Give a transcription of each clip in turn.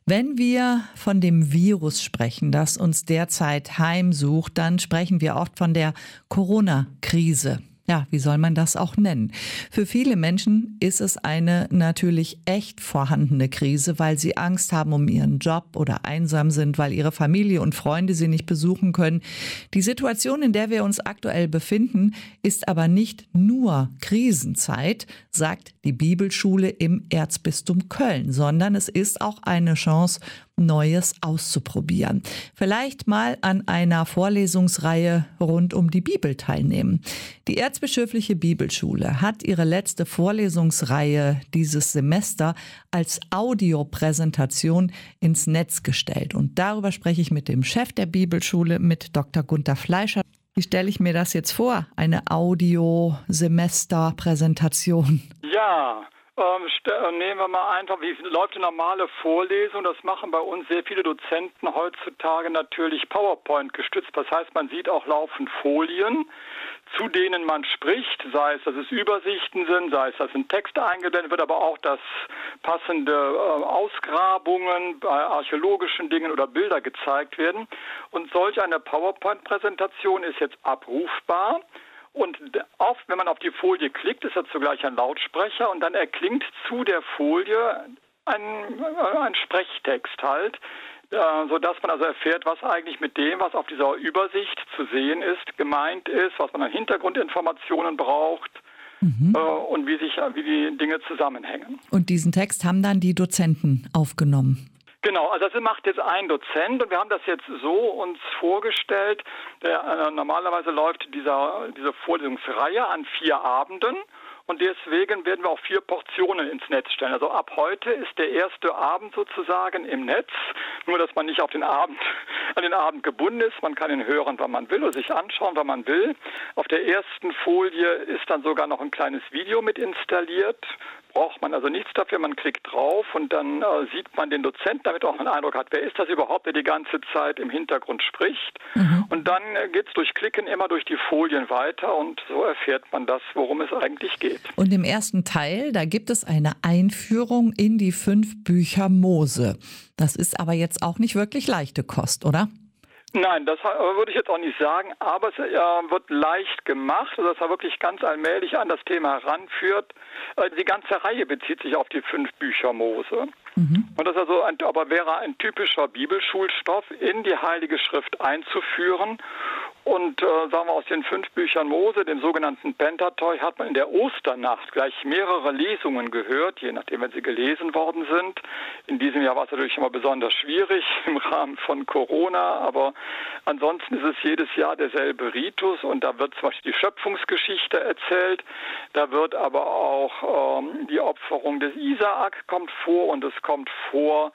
Wenn wir von dem Virus sprechen, das uns derzeit heimsucht, dann sprechen wir oft von der Corona-Krise. Ja, wie soll man das auch nennen? Für viele Menschen ist es eine natürlich echt vorhandene Krise, weil sie Angst haben um ihren Job oder einsam sind, weil ihre Familie und Freunde sie nicht besuchen können. Die Situation, in der wir uns aktuell befinden, ist aber nicht nur Krisenzeit, sagt die Bibelschule im Erzbistum Köln, sondern es ist auch eine Chance, Neues auszuprobieren. Vielleicht mal an einer Vorlesungsreihe rund um die Bibel teilnehmen. Die Erzbischöfliche Bibelschule hat ihre letzte Vorlesungsreihe dieses Semester als Audiopräsentation ins Netz gestellt. Und darüber spreche ich mit dem Chef der Bibelschule, mit Dr. Gunther Fleischer. Wie stelle ich mir das jetzt vor, eine Audio-Semester-Präsentation? Ja, nehmen wir mal einfach, wie läuft eine normale Vorlesung? Das machen bei uns sehr viele Dozenten heutzutage natürlich PowerPoint gestützt. Das heißt, man sieht auch laufend Folien, zu denen man spricht, sei es, dass es Übersichten sind, sei es, dass ein Text eingeblendet wird, aber auch, dass passende Ausgrabungen bei archäologischen Dingen oder Bilder gezeigt werden. Und solch eine PowerPoint-Präsentation ist jetzt abrufbar. Und oft, wenn man auf die Folie klickt, ist er zugleich ein Lautsprecher und dann erklingt zu der Folie ein Sprechtext halt, sodass man also erfährt, was eigentlich mit dem, was auf dieser Übersicht zu sehen ist, gemeint ist, was man an Hintergrundinformationen braucht und wie die Dinge zusammenhängen. Und diesen Text haben dann die Dozenten aufgenommen? Genau, also das macht jetzt ein Dozent und wir haben das jetzt so uns vorgestellt. Normalerweise läuft diese Vorlesungsreihe an 4 Abenden und deswegen werden wir auch 4 Portionen ins Netz stellen. Also ab heute ist der erste Abend sozusagen im Netz, nur dass man nicht an den Abend gebunden ist. Man kann ihn hören, wann man will oder sich anschauen, wann man will. Auf der ersten Folie ist dann sogar noch ein kleines Video mit installiert. Braucht man also nichts dafür, man klickt drauf und dann sieht man den Dozent, damit auch einen Eindruck hat, wer ist das überhaupt, der die ganze Zeit im Hintergrund spricht. Und dann geht es durch Klicken immer durch die Folien weiter und so erfährt man das, worum es eigentlich geht. Und im ersten Teil, da gibt es eine Einführung in die 5 Bücher Mose. Das ist aber jetzt auch nicht wirklich leichte Kost, oder? Nein, das würde ich jetzt auch nicht sagen, aber es wird leicht gemacht, dass er wirklich ganz allmählich an das Thema heranführt. Die ganze Reihe bezieht sich auf die 5 Bücher Mose. Und das also wäre ein typischer Bibelschulstoff, in die Heilige Schrift einzuführen. Und sagen wir, aus den 5 Büchern Mose, dem sogenannten Pentateuch, hat man in der Osternacht gleich mehrere Lesungen gehört, je nachdem, wenn sie gelesen worden sind. In diesem Jahr war es natürlich immer besonders schwierig im Rahmen von Corona, aber ansonsten ist es jedes Jahr derselbe Ritus und da wird zum Beispiel die Schöpfungsgeschichte erzählt, da wird aber auch die Opferung des Isaak kommt vor und es kommt vor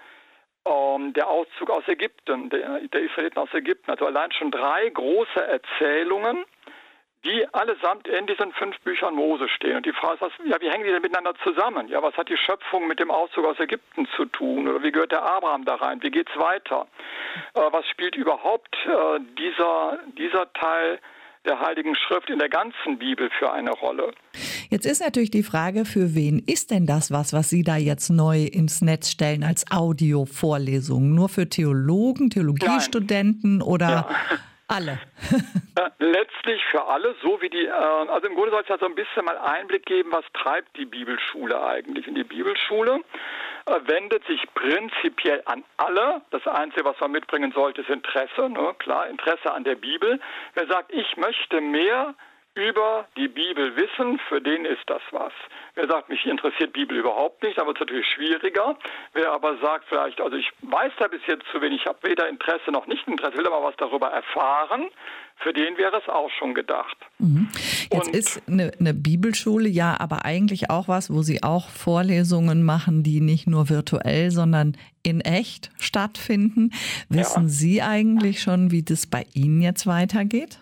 der Auszug aus Ägypten, der Israeliten aus Ägypten. Also allein schon 3 große Erzählungen, die allesamt in diesen 5 Büchern Mose stehen. Und die Frage ist, wie hängen die denn miteinander zusammen? Ja, was hat die Schöpfung mit dem Auszug aus Ägypten zu tun? Oder wie gehört der Abraham da rein? Wie geht's weiter? Was spielt überhaupt dieser Teil der Heiligen Schrift in der ganzen Bibel für eine Rolle? Jetzt ist natürlich die Frage, für wen ist denn das was Sie da jetzt neu ins Netz stellen als Audiovorlesung? Nur für Theologen, Theologiestudenten oder alle? Letztlich für alle, so wie also im Grunde soll es ja so ein bisschen mal Einblick geben, was treibt die Bibelschule eigentlich. Und die Bibelschule wendet sich prinzipiell an alle. Das Einzige, was man mitbringen sollte, ist Interesse. Ne? Klar, Interesse an der Bibel. Wer sagt, ich möchte mehr über die Bibel wissen, für den ist das was. Wer sagt, mich interessiert Bibel überhaupt nicht, dann wird es natürlich schwieriger. Wer aber sagt vielleicht, also ich weiß da bis jetzt zu wenig, ich habe weder Interesse noch nicht Interesse, will aber was darüber erfahren, für den wäre es auch schon gedacht. Jetzt ist eine Bibelschule ja aber eigentlich auch was, wo Sie auch Vorlesungen machen, die nicht nur virtuell, sondern in echt stattfinden. Wissen Sie eigentlich schon, wie das bei Ihnen jetzt weitergeht?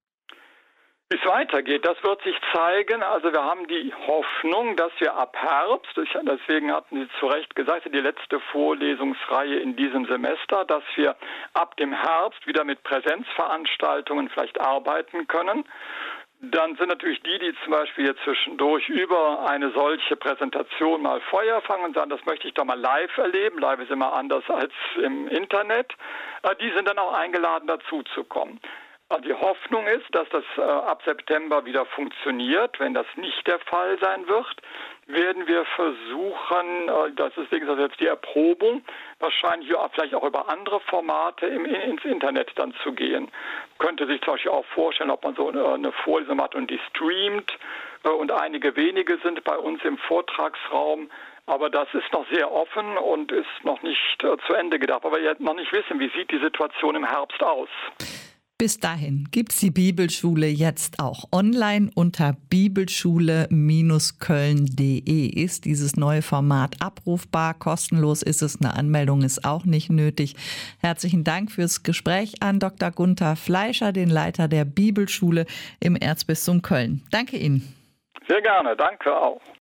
Wie es weitergeht, das wird sich zeigen. Also wir haben die Hoffnung, dass wir ab Herbst, deswegen hatten Sie zu Recht gesagt, die letzte Vorlesungsreihe in diesem Semester, dass wir ab dem Herbst wieder mit Präsenzveranstaltungen vielleicht arbeiten können. Dann sind natürlich die zum Beispiel jetzt zwischendurch über eine solche Präsentation mal Feuer fangen und sagen, das möchte ich doch mal live erleben. Live ist immer anders als im Internet. Die sind dann auch eingeladen, dazu zu kommen. Die Hoffnung ist, dass das ab September wieder funktioniert. Wenn das nicht der Fall sein wird, werden wir versuchen, das ist jetzt die Erprobung, wahrscheinlich vielleicht auch über andere Formate ins Internet dann zu gehen. Könnte sich zum Beispiel auch vorstellen, ob man so eine Vorlesung hat und die streamt und einige wenige sind bei uns im Vortragsraum. Aber das ist noch sehr offen und ist noch nicht zu Ende gedacht. Aber wir noch nicht wissen, wie sieht die Situation im Herbst aus. Bis dahin gibt's die Bibelschule jetzt auch online unter bibelschule-köln.de ist dieses neue Format abrufbar. Kostenlos ist es, eine Anmeldung ist auch nicht nötig. Herzlichen Dank fürs Gespräch an Dr. Gunther Fleischer, den Leiter der Bibelschule im Erzbistum Köln. Danke Ihnen. Sehr gerne, danke auch.